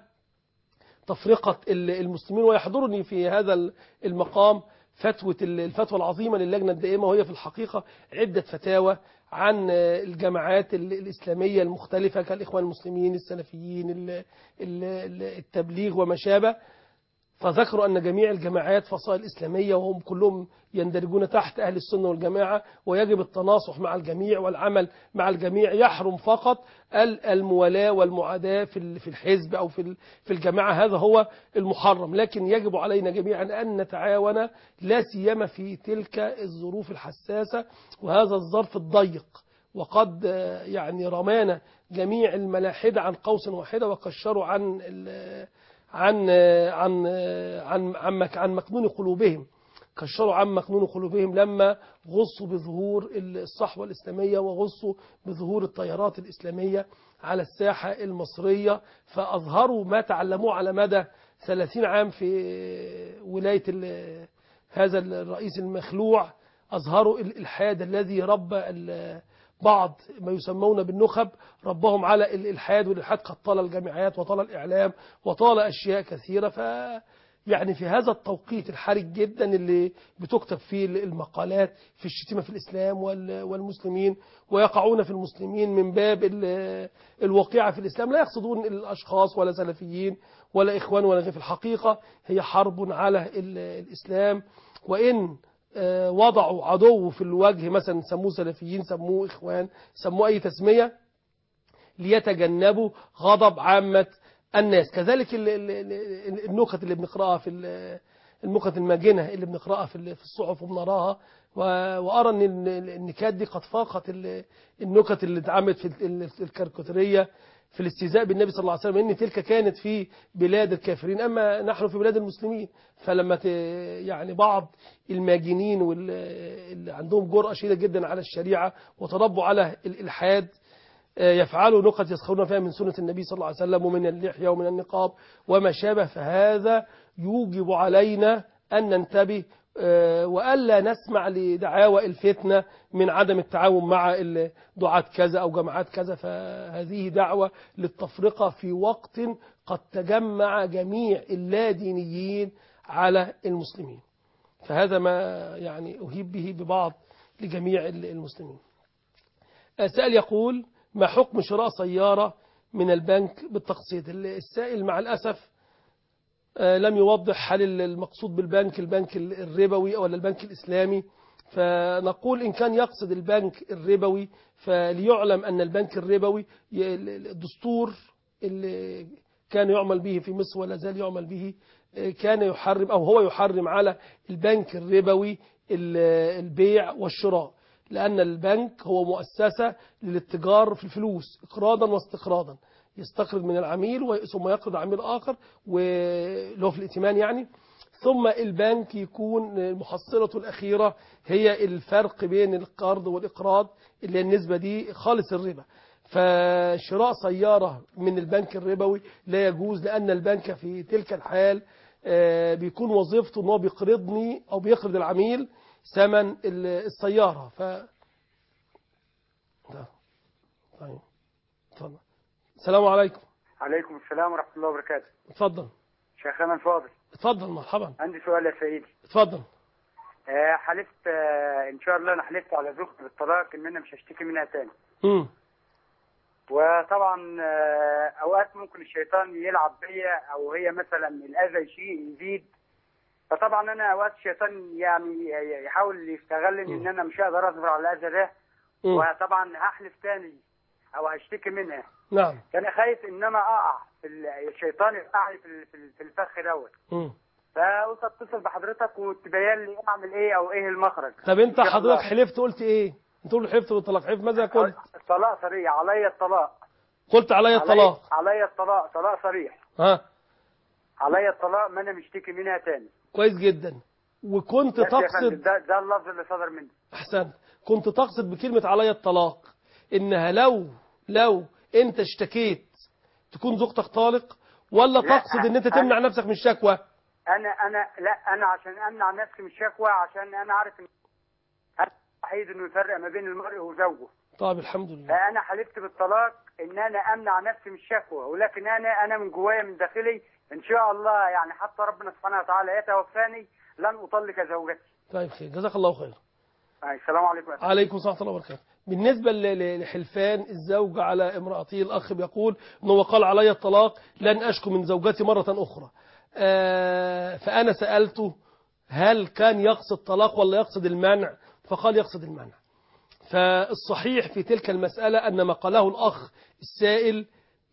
تفرقة المسلمين. ويحضرني في هذا المقام الفتوى العظيمة للجنة الدائمة، وهي في الحقيقة عدة فتاوى عن الجماعات الإسلامية المختلفة كالإخوان المسلمين السلفيين التبليغ وما شابه، فذكروا أن جميع الجماعات فصائل إسلامية وهم كلهم يندرجون تحت أهل السنة والجماعة، ويجب التناصح مع الجميع والعمل مع الجميع. يحرم فقط الموالاة والمعاداة في الحزب أو في الجماعة، هذا هو المحرم. لكن يجب علينا جميعا أن نتعاون لا سيما في تلك الظروف الحساسة وهذا الظرف الضيق. وقد يعني رمانا جميع الملاحدة عن قوس واحدة وكشروا عن مكنون قلوبهم، كشروا عن مكنون قلوبهم لما غصوا بظهور الصحوة الإسلامية وغصوا بظهور التيارات الإسلامية على الساحة المصرية، فأظهروا ما تعلموه على مدى 30 عام في ولاية هذا الرئيس المخلوع. أظهروا الإلحاد الذي ربى بعض ما يسمون بالنخب، ربهم على الإلحاد، والإلحاد قد طال الجامعات وطال الإعلام وطال أشياء كثيرة. يعني في هذا التوقيت الحرج جدا اللي بتكتب فيه المقالات في الشتيمة في الإسلام والمسلمين، ويقعون في المسلمين من باب الوقيعة في الإسلام، لا يقصدون الأشخاص ولا سلفيين ولا إخوان ولا غير. في الحقيقة هي حرب على الإسلام، وإن وضعوا عدو في الوجه مثلا سموه سلفيين، سموه إخوان، سموه أي تسمية، ليتجنبوا غضب عامة الناس. كذلك النكت اللي بنقرأها في النكت الماجنة اللي بنقرأها في الصحف وبنراها، وأرى أن النكات دي قد فاقت النكت اللي اتعملت في الكاريكاتيرية في الاستهزاء بالنبي صلى الله عليه وسلم، إن تلك كانت في بلاد الكافرين أما نحن في بلاد المسلمين. فلما يعني بعض الماجنين واللي عندهم جرأة شديدة جدا على الشريعة وتربوا على الإلحاد يفعلوا نكت يسخرون فيها من سنة النبي صلى الله عليه وسلم ومن اللحية ومن النقاب وما شابه، فهذا يوجب علينا أن ننتبه وألا نسمع لدعاوى الفتنة من عدم التعاون مع دعاة كذا أو جماعات كذا. فهذه دعوة للتفرقة في وقت قد تجمع جميع اللادينيين على المسلمين. فهذا ما يعني أهيب به ببعض لجميع المسلمين. سائل يقول: ما حكم شراء سيارة من البنك بالتقسيط؟ السائل مع الأسف لم يوضح هل المقصود بالبنك البنك الربوي أو البنك الإسلامي. فنقول إن كان يقصد البنك الربوي فليعلم أن البنك الربوي الدستور اللي كان يعمل به في مصر ولا زال يعمل به كان يحرم أو هو يحرم على البنك الربوي البيع والشراء، لأن البنك هو مؤسسة للاتجار في الفلوس إقراضا واستقراضا، يستقرض من العميل ثم يقرض عميل آخر اللي هو في الائتمان يعني، ثم البنك يكون المحصلة الأخيرة هي الفرق بين القرض والإقراض اللي هي النسبة دي خالص الربا. فشراء سيارة من البنك الربوي لا يجوز، لأن البنك في تلك الحال بيكون وظيفته أنه بيقرضني أو بيقرض العميل ثمن السيارة. طيب اتفضل. السلام عليكم. عليكم السلام ورحمة الله وبركاته. اتفضل شيخنا الفاضل. اتفضل مرحبا. عندي سؤال يا سيدي. اتفضل. حلفت ان شاء الله، انا حلفت على زوجتي بالطلاق ان انا مش هشتكي منها تاني. وطبعا اوقات ممكن الشيطان يلعب بيا او هي مثلا الاذى يزيد، فطبعا انا اوقات الشيطان يعني يحاول يستغلني ان انا مش هقدر اصبر على الاذى ده، وطبعا هحلف تاني او هشتكي منها. نعم. انا خايف ان انا اقع في الشيطان يقعني في الفخ دوت. فقلت اتصل بحضرتك وتبين لي اعمل ايه او ايه المخرج. طب انت حضرتك حلفت قلت ايه؟ انت قلت حلفت بالطلاق، حلفت ماذا قلت؟ الطلاق صريح، عليا الطلاق. قلت عليا الطلاق. عليا الطلاق، طلاق صريح. عليا الطلاق، ما انا مشتكي منها تاني. كويس جدا. وكنت تقصد ده اللفظ اللي صدر مني. احسنت. كنت تقصد بكلمة عليا الطلاق انها لو انت اشتكيت تكون زوجتك طالق، ولا تقصد ان انت تمنع نفسك من الشكوى؟ انا عشان امنع نفسي من الشكوى، عشان انا عارف ان الوحيد انه يفرق ما بين المرء وزوجه. طيب الحمد لله. فانا حلفت بالطلاق ان انا امنع نفسي من الشكوى، ولكن انا من جوايا من داخلي ان شاء الله يعني حتى ربنا سبحانه وتعالى يتوفاني لن اطلق زوجتي. طيب خير، جزاك الله خير. السلام عليكم. عليكم السلام ورحمة الله وبركاته. بالنسبة لحلفان الزوج على امرأته، الأخ بيقول أنه قال علي الطلاق لن أشكو من زوجتي مرة أخرى. فأنا سألته هل كان يقصد طلاق ولا يقصد المنع؟ فقال يقصد المنع. فالصحيح في تلك المسألة أن ما قاله الأخ السائل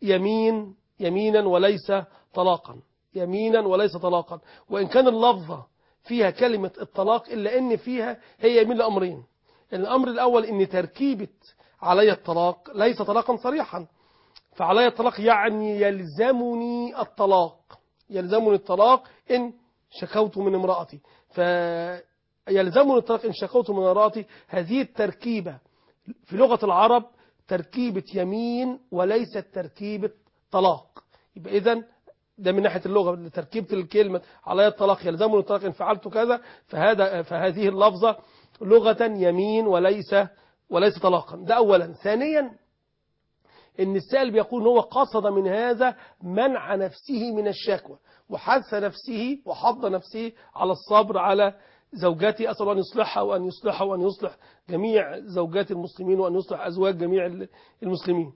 يمينا وليس طلاقا، يمينا وليس طلاقا، وإن كان اللفظة فيها كلمة الطلاق إلا أن فيها هي يمين لأمرين. الأمر الأول أن تركيبة علي الطلاق ليس طلاقا صريحا، فعلي الطلاق يعني يلزمني الطلاق إن شكوت من امرأتي، فيلزمني الطلاق إن شكوت من امرأتي. هذه التركيبة في لغة العرب تركيبة يمين وليست تركيبة طلاق. يبقى إذن ده من ناحية اللغة، تركيبة الكلمة علي الطلاق يلزمني الطلاق إن فعلت كذا، فهذه اللفظة لغة يمين وليس طلاقا. ده أولا. ثانيا إن السائل بيقول هو قصد من هذا منع نفسه من الشكوى، وحث نفسه وحض نفسه على الصبر على زوجته. أسأل أن يصلحها وأن يصلحها وأن يصلح جميع زوجات المسلمين وأن يصلح أزواج جميع المسلمين.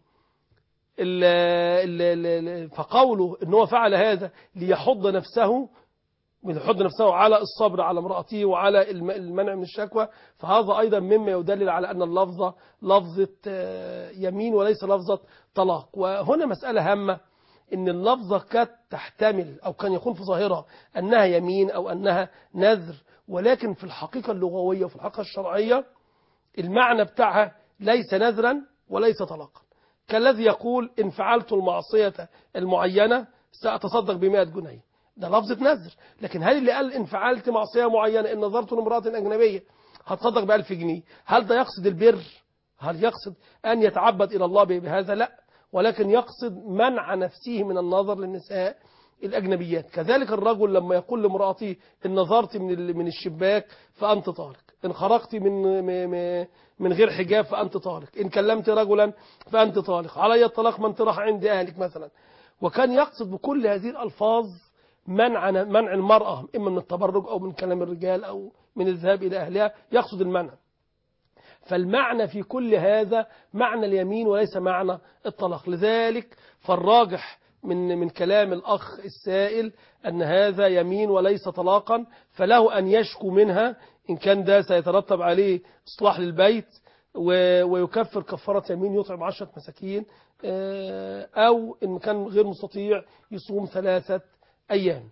فقوله أنه فعل هذا ليحض نفسه على الصبر على امرأته وعلى المنع من الشكوى، فهذا أيضا مما يدلل على أن اللفظة لفظة يمين وليس لفظة طلاق. وهنا مسألة هامة، إن اللفظة كانت تحتمل أو كان يكون في ظاهرها أنها يمين أو أنها نذر، ولكن في الحقيقة اللغوية وفي الحقيقة الشرعية المعنى بتاعها ليس نذرا وليس طلاقا. كالذي يقول إن فعلت المعصية المعينة سأتصدق ب100 جنيه، ده لفظة نذر. لكن هل اللي قال إن فعلت معصية معينة، إن نظرت لامرأة أجنبية هتصدق ب1000 جنيه، هل ده يقصد البر؟ هل يقصد أن يتعبد إلى الله بهذا؟ لا، ولكن يقصد منع نفسه من النظر للنساء الأجنبيات. كذلك الرجل لما يقول لامرأته إن نظرت من الشباك فأنت طالق، إن خرجت من غير حجاب فأنت طالق، إن كلمت رجلا فأنت طالق، علي الطلاق من تراح عند أهلك مثلا. وكان يقصد بكل هذه الألفاظ منع المرأة إما من التبرج أو من كلام الرجال أو من الذهاب إلى أهلها، يقصد المنع. فالمعنى في كل هذا معنى اليمين وليس معنى الطلاق. لذلك فالراجح من كلام الأخ السائل أن هذا يمين وليس طلاقا، فله أن يشكو منها إن كان ده سيترتب عليه إصلاح للبيت، ويكفر كفارة يمين يطعم 10 مساكين، أو إن كان غير مستطيع يصوم 3 أيام.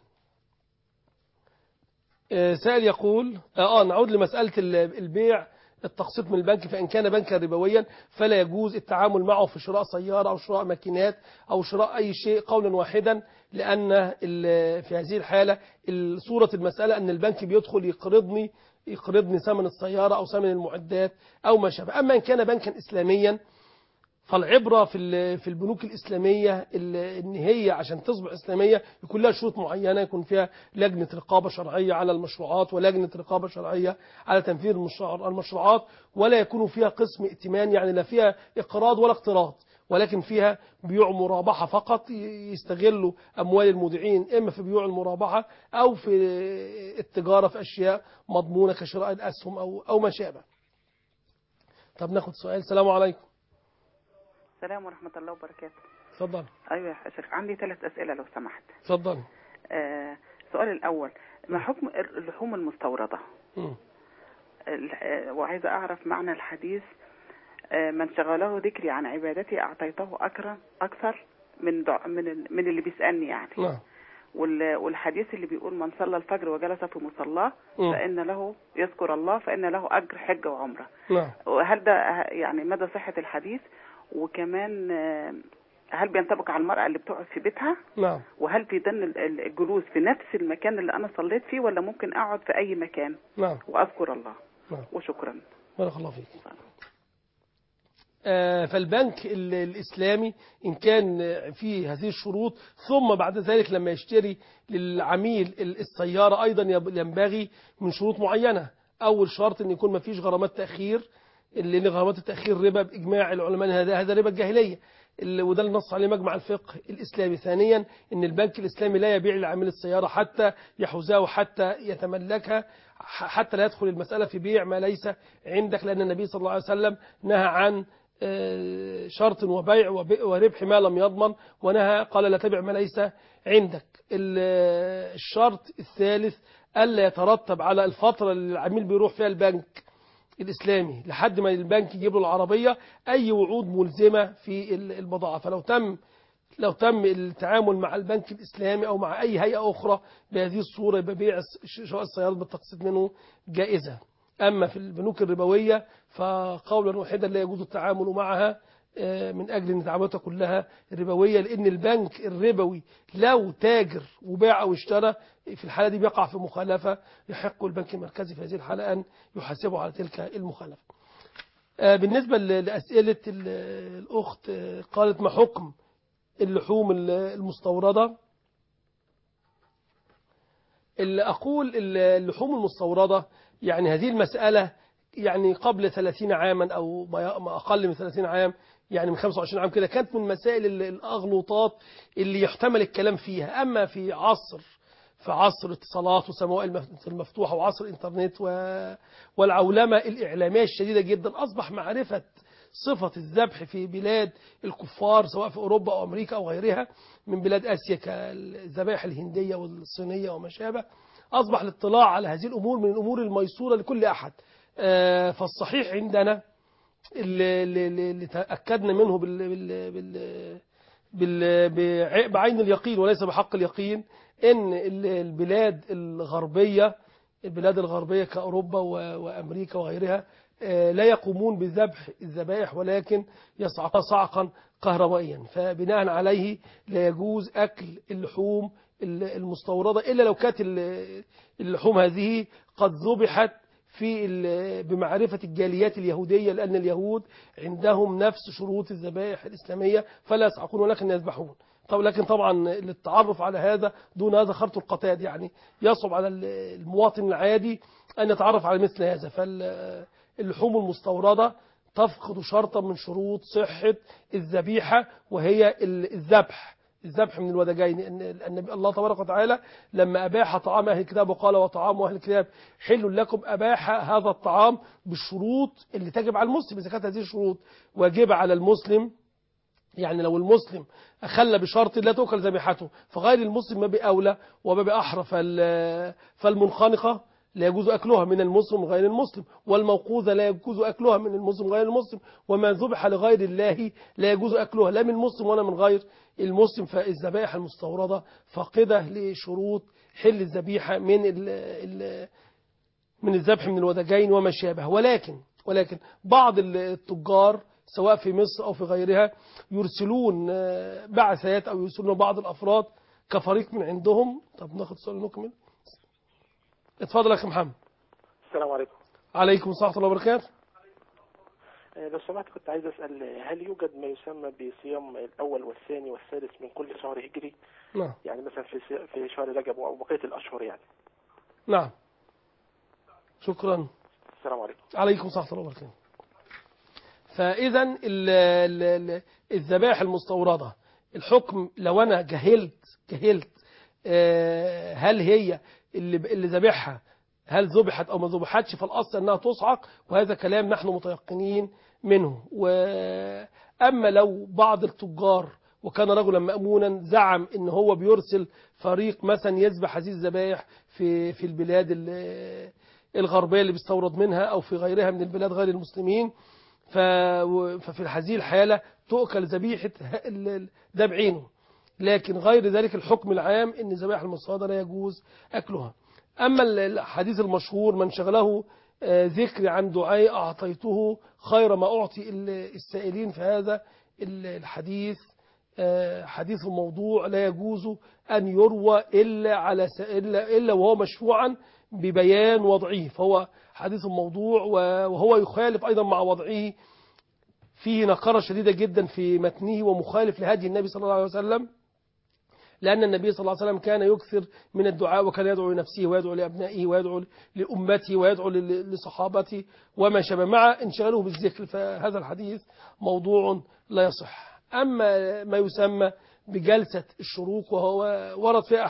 سائل يقول نعود لمسألة البيع التقسيط من البنك، فإن كان بنكا ربويا فلا يجوز التعامل معه في شراء سيارة أو شراء ماكينات أو شراء أي شيء قولا واحدا، لأن في هذه الحالة صورة المسألة أن البنك بيدخل يقرضني ثمن السيارة أو ثمن المعدات أو ما شابه. أما إن كان بنكا إسلاميا فالعبرة في البنوك الإسلامية إن هي عشان تصبح إسلامية يكون لها شروط معينة، يكون فيها لجنة رقابة شرعية على المشروعات ولجنة رقابة شرعية على تنفيذ المشروعات، ولا يكون فيها قسم ائتمان، يعني لا فيها إقراض ولا اقتراض، ولكن فيها بيوع مرابحة فقط، يستغلوا أموال المودعين إما في بيوع المرابحة أو في التجارة في أشياء مضمونة كشراء الأسهم أو ما شابه. طب ناخد سؤال. السلام عليكم. السلام ورحمة الله وبركاته. اتفضل. أيوة يا شيخ، عندي 3 أسئلة لو سمحت. اتفضل. السؤال الأول، ما حكم اللحوم المستوردة؟ وعايزة أعرف معنى الحديث من شغله ذكري عن عبادتي أعطيته أكثر من اللي بيسألني يعني. والحديث اللي بيقول من صلى الفجر وجلس في مصلاه فإن له يذكر الله فإن له أجر حجة وعمرة. وهل ده يعني مدى صحة الحديث؟ وكمان هل بينطبق على المرأة اللي بتقعد في بيتها؟ نعم. وهل بيدن الجلوس في نفس المكان اللي أنا صليت فيه ولا ممكن أقعد في أي مكان؟ نعم. وأذكر الله. نعم. وشكرا. بارك الله فيك. فالبنك الإسلامي إن كان فيه هذه الشروط، ثم بعد ذلك لما يشتري للعميل السيارة أيضا ينبغي من شروط معينة. أول شرط أن يكون ما فيش غرامات تأخير، لأن غرامات التأخير ربا بإجماع العلماء، هذا ربا الجاهلية، وده اللي نص عليه مجمع الفقه الإسلامي. ثانيا أن البنك الإسلامي لا يبيع لعميل السيارة حتى يحوزها وحتى يتملكها، حتى لا يدخل المسألة في بيع ما ليس عندك، لأن النبي صلى الله عليه وسلم نهى عن شرط وبيع وربح ما لم يضمن، ونهى قال لا تبع ما ليس عندك. الشرط الثالث ألا يترتب على الفترة اللي العميل بيروح فيها البنك الإسلامي لحد ما البنك يجيب له العربية أي وعود ملزمة في البضاعة. فلو تم التعامل مع البنك الإسلامي أو مع أي هيئة أخرى بهذه الصورة يبقى بيع شراء السيارات بالتقسيط منه جائزة. أما في البنوك الربوية فقولا واحدا لا يجوز التعامل معها من أجل أن تعاملاتها كلها ربوية، لأن البنك الربوي لو تاجر وباع أو اشترى في الحالة دي بيقع في مخالفة، يحق البنك المركزي في هذه الحالة أن يحاسبه على تلك المخالفة. بالنسبة لأسئلة الأخت قالت ما حكم اللحوم المستوردة؟ اللي أقول اللحوم المستوردة يعني هذه المسألة يعني قبل 30 عاما أو ما أقل من 30 عام يعني من 25 عام كده، كانت من مسائل الأغلوطات اللي يحتمل الكلام فيها. أما في عصر اتصالات وسماء المفتوحة وعصر الإنترنت والعولمة الإعلامية الشديدة جدا، أصبح معرفة صفة الذبح في بلاد الكفار سواء في أوروبا أو أمريكا أو غيرها من بلاد آسيا كالذبائح الهندية والصينية وما شابه، أصبح الاطلاع على هذه الأمور من الأمور الميسورة لكل أحد. فالصحيح عندنا اللي تأكدنا منه بعين اليقين وليس بحق اليقين، ان البلاد الغربية كأوروبا وأمريكا وغيرها لا يقومون بذبح الذبائح ولكن يصعقون صعقا كهربائيا. فبناء عليه لا يجوز أكل اللحوم المستوردة إلا لو كانت اللحوم هذه قد ذبحت بمعرفة الجاليات اليهودية، لأن اليهود عندهم نفس شروط الذبائح الإسلامية فلا يصعقون ولكن يذبحون. لكن طبعا للتعرف على هذا دون هذا خرط القتاد، يعني يصعب على المواطن العادي أن يتعرف على مثل هذا. فاللحوم المستوردة تفقد شرطا من شروط صحة الذبيحة وهي الذبح من الودجين. أن الله تبارك وتعالى لما أباح طعام أهل الكتاب وقال وطعام أهل الكتاب حل لكم، أباح هذا الطعام بالشروط اللي تجب على المسلم. إذا كانت هذه الشروط واجبة على المسلم، يعني لو المسلم أخل بشرط لا تؤكل ذبيحته فغير المسلم ما بأولى وما بأحرى. فالمنخنقة لا يجوز أكلها من المسلم غير المسلم، والموقوذة لا يجوز أكلها من المسلم غير المسلم، وما ذبح لغير الله لا يجوز أكلها لا من المسلم ولا من غير المسلم. فالذبائح المستوردة فاقدة لشروط حل الذبيحة من الذبح من الودجين وما شابه. ولكن بعض التجار سواء في مصر أو في غيرها يرسلون بعثات أو يرسلون بعض الأفراد كفريق من عندهم. طب ناخد سؤال نكمل. اتفضل يا أخي محمد. السلام عليكم. عليكم السلام ورحمة الله وبركاته. لو سمحت كنت عايز أسأل، هل يوجد ما يسمى بصيام الأول والثاني والثالث من كل شهر هجري؟ نعم. يعني مثلا في شهر رجب أو بقية الأشهر يعني. نعم. شكرا. السلام عليكم. عليكم السلام ورحمة الله وبركاته. فإذا الذبائح المستوردة الحكم لو أنا جهلت هل هي اللي ذبحها هل ذبحت أو ما ذبحتش، فالأصل أنها تصعق، وهذا كلام نحن متيقنين منه. أما لو بعض التجار وكان رجلا مأمونا زعم ان هو بيرسل فريق مثلا يذبح هذه الذبائح في البلاد الغربية اللي بيستورد منها أو في غيرها من البلاد غير المسلمين، ففي هذه الحالة تؤكل ذبيحة ده بعينه. لكن غير ذلك الحكم العام ان ذبائح المستوردة لا يجوز أكلها. أما الحديث المشهور من شغله ذكر عن دعاء أعطيته خير ما أعطي السائلين، فهذا الحديث حديث موضوع لا يجوز أن يروى إلا وهو مشفوعا ببيان وضعه، فهو حديث موضوع وهو يخالف أيضا مع وضعه، فيه نقرة شديدة جدا في متنه ومخالف لهدي النبي صلى الله عليه وسلم، لأن النبي صلى الله عليه وسلم كان يكثر من الدعاء وكان يدعو لنفسه ويدعو لأبنائه ويدعو لأمته ويدعو لصحابته وما شابه مع انشغاله بالذكر. فهذا الحديث موضوع لا يصح. أما ما يسمى بجلسة الشروق وهو ورد فيها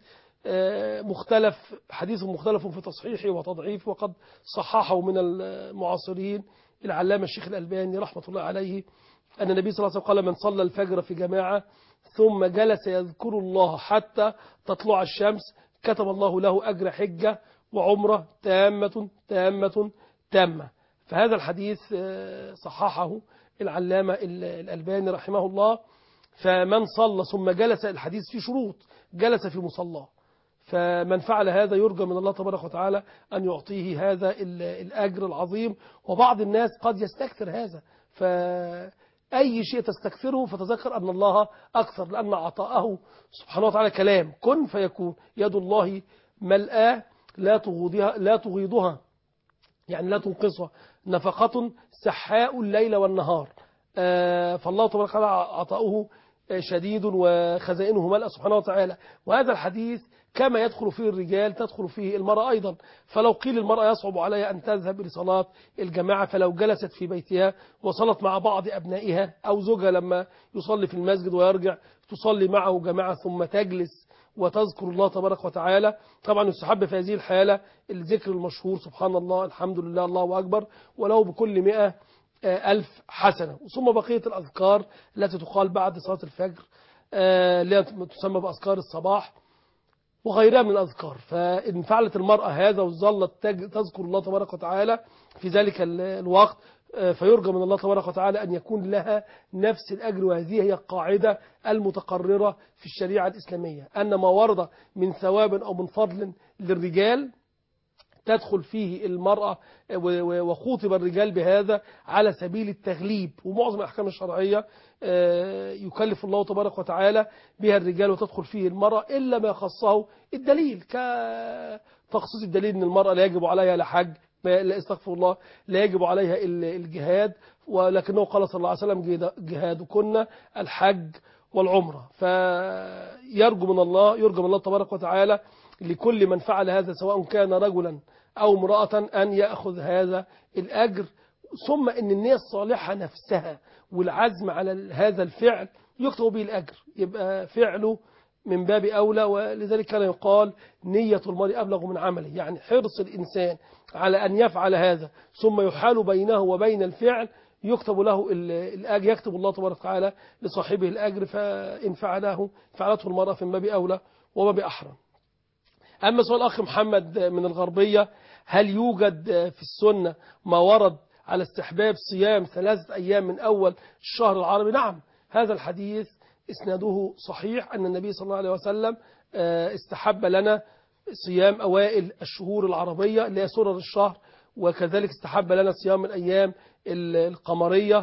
حديث مختلف في تصحيحه وتضعيفه، وقد صححه من المعاصرين العلامة الشيخ الألباني رحمة الله عليه، أن النبي صلى الله عليه وسلم قال من صلى الفجر في جماعة ثم جلس يذكر الله حتى تطلع الشمس كتب الله له أجر حجة وعمرة تامة. فهذا الحديث صححه العلامة الألباني رحمه الله. فمن صلى ثم جلس، الحديث فيه شروط، جلس في مصلاه، فمن فعل هذا يرجى من الله تبارك وتعالى أن يعطيه هذا الأجر العظيم. وبعض الناس قد يستكثر هذا، فأي شيء تستكثره فتذكر أن الله أكثر، لأن عطاءه سبحانه وتعالى كلام كن فيكون، يد الله ملأى لا تغيضها يعني لا تنقصها، نفقة سحاء الليل والنهار. فالله تبارك وتعالى عطاؤه شديد وخزائنه ملأ سبحانه وتعالى. وهذا الحديث كما يدخل فيه الرجال تدخل فيه المرأة أيضا. فلو قيل المرأة يصعب عليها أن تذهب لصلاة الجماعة، فلو جلست في بيتها وصلت مع بعض أبنائها، أو زوجها لما يصلي في المسجد ويرجع تصلي معه جماعة ثم تجلس وتذكر الله تبارك وتعالى، طبعا يستحب في هذه الحالة الذكر المشهور سبحان الله الحمد لله الله أكبر، ولو بكل 100,000 حسنة، ثم بقية الأذكار التي تقال بعد صلاة الفجر التي تسمى بأذكار الصباح وغيرها من الأذكار. فإن فعلت المرأة هذا وظلت تذكر الله تبارك وتعالى في ذلك الوقت فيرجى من الله تبارك وتعالى أن يكون لها نفس الأجر. وهذه هي القاعدة المتقررة في الشريعة الإسلامية، أن ما ورد من ثواب أو من فضل للرجال تدخل فيه المرأة، وخوطب الرجال بهذا على سبيل التغليب. ومعظم الأحكام الشرعية يكلف الله تبارك وتعالى بها الرجال وتدخل فيه المرأة إلا ما خصه الدليل، كتخصيص الدليل أن المرأة لا يجب عليها لا حج، لا استغفر الله، لا يجب عليها الجهاد، ولكنه قال صلى الله عليه وسلم جهادكن الحج والعمرة. فيرجو من الله تبارك وتعالى لكل من فعل هذا سواء كان رجلا أو امرأة أن يأخذ هذا الأجر، ثم أن النية الصالحة نفسها والعزم على هذا الفعل يكتب به الأجر، يبقى فعله من باب أولى. ولذلك كان يقال نية المرء أبلغ من عمله، يعني حرص الإنسان على أن يفعل هذا ثم يحال بينه وبين الفعل يكتب له الأجر، يكتب الله تبارك وتعالى لصاحبه الأجر، فإن فعلته المرأة في باب أولى وباب أحرم. أما سؤال الأخ محمد من الغربية، هل يوجد في السنة ما ورد على استحباب صيام 3 أيام من أول الشهر العربي؟ نعم، هذا الحديث إسناده صحيح أن النبي صلى الله عليه وسلم استحب لنا صيام أوائل الشهور العربية اللي هي سرر الشهر، وكذلك استحب لنا صيام الأيام القمرية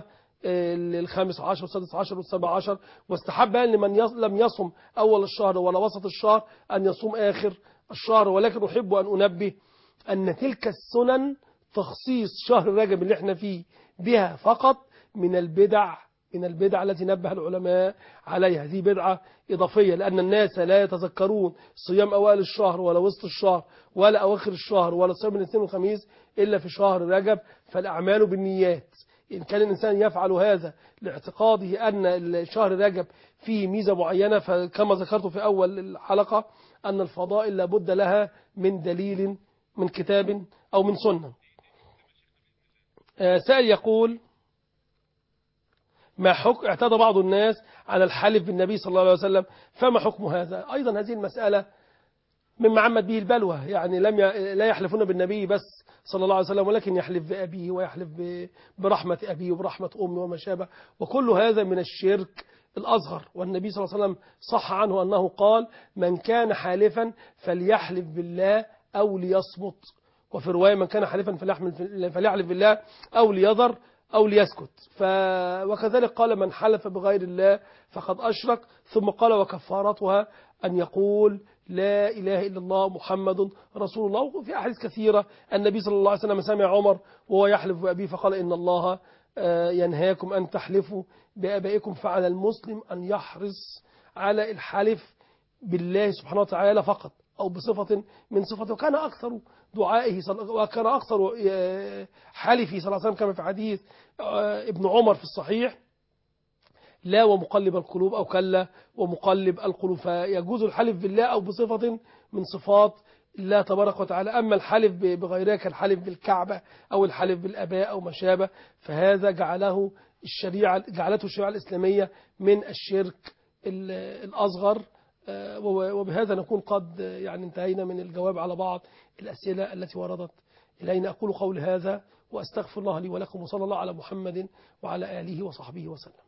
15 و16 و17، واستحب لمن لم يصم أول الشهر ولا وسط الشهر أن يصوم آخر الشهر. ولكن أحب أن أنبه أن تلك السنن تخصيص شهر رجب اللي احنا فيه بها فقط من البدع التي نبه العلماء عليها. هذه بدعة إضافية، لأن الناس لا يتذكرون صيام أوائل الشهر ولا وسط الشهر ولا أواخر الشهر ولا صيام الاثنين والخميس إلا في شهر رجب. فالأعمال بالنيات، إن كان الإنسان يفعل هذا لاعتقاده أن شهر رجب فيه ميزة معينة، فكما ذكرت في أول الحلقة أن الفضائل لابد لها من دليل من كتاب أو من سنة. سائل يقول: ما حكم اعتاد بعض الناس على الحلف بالنبي صلى الله عليه وسلم، فما حكم هذا؟ أيضا هذه المسألة مما عمت به البلوى، يعني لا يحلفون بالنبي بس صلى الله عليه وسلم، ولكن يحلف بأبيه ويحلف برحمة أبيه وبرحمة أمه وما شابه، وكل هذا من الشرك الأصغر. والنبي صلى الله عليه وسلم صح عنه أنه قال: من كان حالفا فليحلف بالله أو ليصمت، وفي رواية: من كان حالفا فليحلف بالله أو ليذر أو ليسكت. وكذلك قال: من حلف بغير الله فقد أشرك. ثم قال: وكفارتها أن يقول لا إله إلا الله محمد رسول الله. وفي أحاديث كثيرة النبي صلى الله عليه وسلم سمع عمر وهو يحلف بأبيه فقال: إن الله ينهاكم أن تحلفوا بآبائكم، فعلى المسلم أن يحرص على الحلف بالله سبحانه وتعالى فقط أو بصفة من صفته. وكان أكثر دعائه وكان أكثر حلفه صلى الله عليه وسلم كما في حديث ابن عمر في الصحيح: لا ومقلب القلوب، أو كلا ومقلب القلوب. فيجوز الحلف بالله أو بصفة من صفات الله تبارك وتعالى. أما الحلف بغيرها كالحلف بالكعبة أو الحلف بالآباء أو ما شابه، فهذا جعلته الشريعة الإسلامية من الشرك الأصغر. وبهذا نكون قد انتهينا من الجواب على بعض الأسئلة التي وردت إلينا. أقول قولي هذا وأستغفر الله لي ولكم، وصلى الله على محمد وعلى آله وصحبه وسلم.